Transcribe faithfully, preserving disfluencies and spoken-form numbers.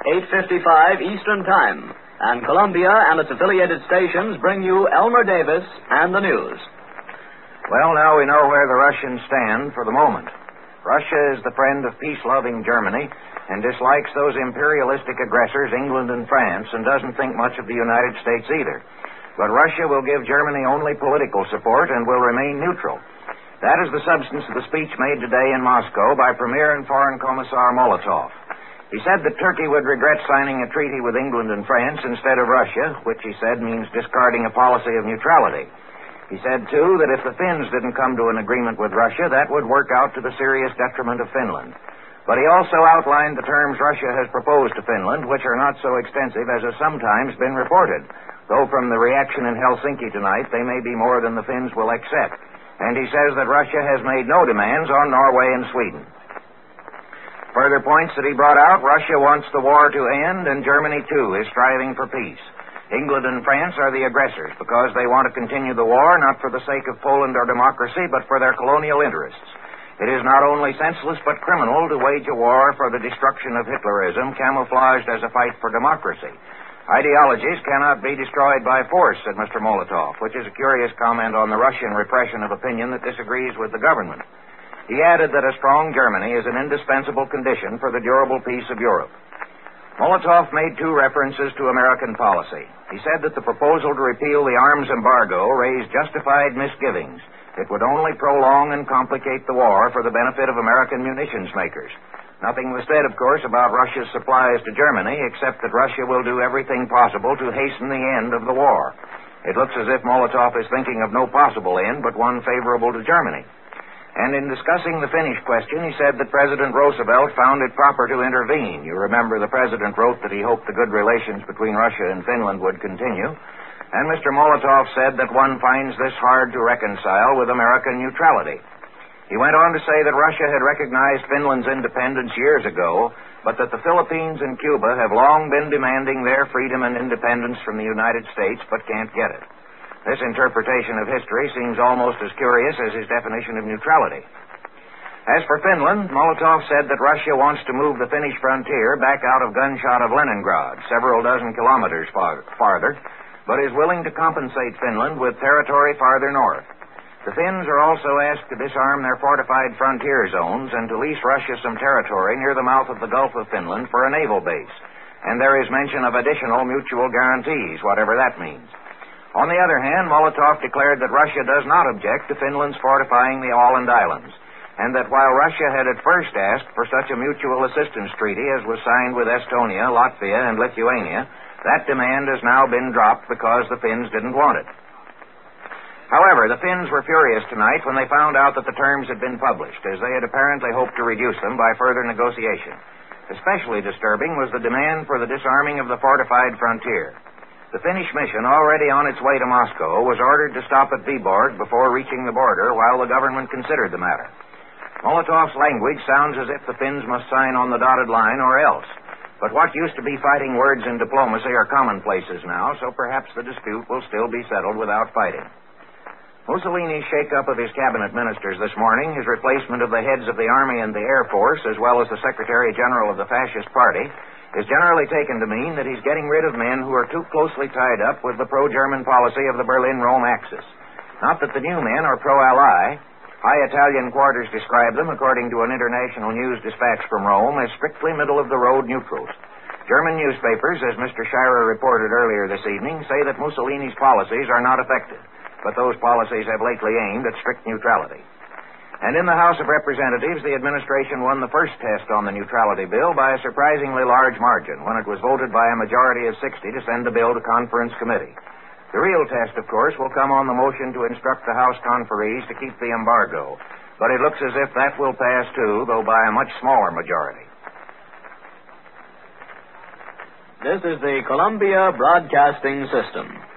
eight fifty-five Eastern Time. And Columbia and its affiliated stations bring you Elmer Davis and the news. Well, now we know where the Russians stand for the moment. Russia is the friend of peace-loving Germany and dislikes those imperialistic aggressors, England and France, and doesn't think much of the United States either. But Russia will give Germany only political support and will remain neutral. That is the substance of the speech made today in Moscow by Premier and Foreign Commissar Molotov. He said that Turkey would regret signing a treaty with England and France instead of Russia, which he said means discarding a policy of neutrality. He said, too, that if the Finns didn't come to an agreement with Russia, that would work out to the serious detriment of Finland. But he also outlined the terms Russia has proposed to Finland, which are not so extensive as has sometimes been reported, though from the reaction in Helsinki tonight, they may be more than the Finns will accept. And he says that Russia has made no demands on Norway and Sweden. Further points that he brought out, Russia wants the war to end, and Germany, too, is striving for peace. England and France are the aggressors because they want to continue the war, not for the sake of Poland or democracy, but for their colonial interests. It is not only senseless but criminal to wage a war for the destruction of Hitlerism, camouflaged as a fight for democracy. Ideologies cannot be destroyed by force, said Mister Molotov, which is a curious comment on the Russian repression of opinion that disagrees with the government. He added that a strong Germany is an indispensable condition for the durable peace of Europe. Molotov made two references to American policy. He said that the proposal to repeal the arms embargo raised justified misgivings. It would only prolong and complicate the war for the benefit of American munitions makers. Nothing was said, of course, about Russia's supplies to Germany, except that Russia will do everything possible to hasten the end of the war. It looks as if Molotov is thinking of no possible end, but one favorable to Germany. And in discussing the Finnish question, he said that President Roosevelt found it proper to intervene. You remember the president wrote that he hoped the good relations between Russia and Finland would continue. And Mister Molotov said that one finds this hard to reconcile with American neutrality. He went on to say that Russia had recognized Finland's independence years ago, but that the Philippines and Cuba have long been demanding their freedom and independence from the United States, but can't get it. This interpretation of history seems almost as curious as his definition of neutrality. As for Finland, Molotov said that Russia wants to move the Finnish frontier back out of gunshot of Leningrad, several dozen kilometers far- farther, but is willing to compensate Finland with territory farther north. The Finns are also asked to disarm their fortified frontier zones and to lease Russia some territory near the mouth of the Gulf of Finland for a naval base. And there is mention of additional mutual guarantees, whatever that means. On the other hand, Molotov declared that Russia does not object to Finland's fortifying the Åland Islands, and that while Russia had at first asked for such a mutual assistance treaty as was signed with Estonia, Latvia, and Lithuania, that demand has now been dropped because the Finns didn't want it. However, the Finns were furious tonight when they found out that the terms had been published, as they had apparently hoped to reduce them by further negotiation. Especially disturbing was the demand for the disarming of the fortified frontier. The Finnish mission, already on its way to Moscow, was ordered to stop at Viborg before reaching the border while the government considered the matter. Molotov's language sounds as if the Finns must sign on the dotted line or else. But what used to be fighting words in diplomacy are commonplaces now, so perhaps the dispute will still be settled without fighting. Mussolini's shake-up of his cabinet ministers this morning, his replacement of the heads of the Army and the Air Force, as well as the Secretary General of the Fascist Party, is generally taken to mean that he's getting rid of men who are too closely tied up with the pro-German policy of the Berlin-Rome axis. Not that the new men are pro-Ally. High Italian quarters describe them, according to an international news dispatch from Rome, as strictly middle-of-the-road neutrals. German newspapers, as Mister Scheirer reported earlier this evening, say that Mussolini's policies are not effective, but those policies have lately aimed at strict neutrality. And in the House of Representatives, the administration won the first test on the neutrality bill by a surprisingly large margin when it was voted by a majority of sixty to send the bill to conference committee. The real test, of course, will come on the motion to instruct the House conferees to keep the embargo. But it looks as if that will pass, too, though by a much smaller majority. This is the Columbia Broadcasting System.